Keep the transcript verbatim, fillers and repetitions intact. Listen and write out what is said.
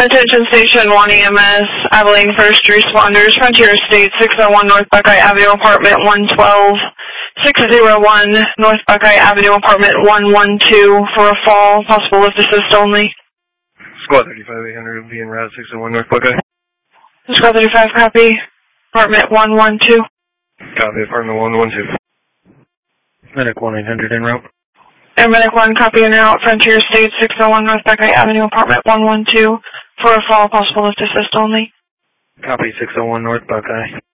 Attention Station one E M S, Abilene First Responders, Frontier State, six oh one North Buckeye Avenue, Apartment one twelve, six oh one North Buckeye Avenue, Apartment one twelve, for a fall, possible lift assist only. Squad thirty-five eight hundred, be en route, six oh one North Buckeye. Squad thirty-five, copy. Apartment one twelve. Copy, apartment one twelve. Medic one eight hundred en route. Air Medic one, copy and route, Frontier State, six oh one North Buckeye Avenue, Apartment one twelve, for a fall, possible lift assist only. Copy, six oh one North Buckeye.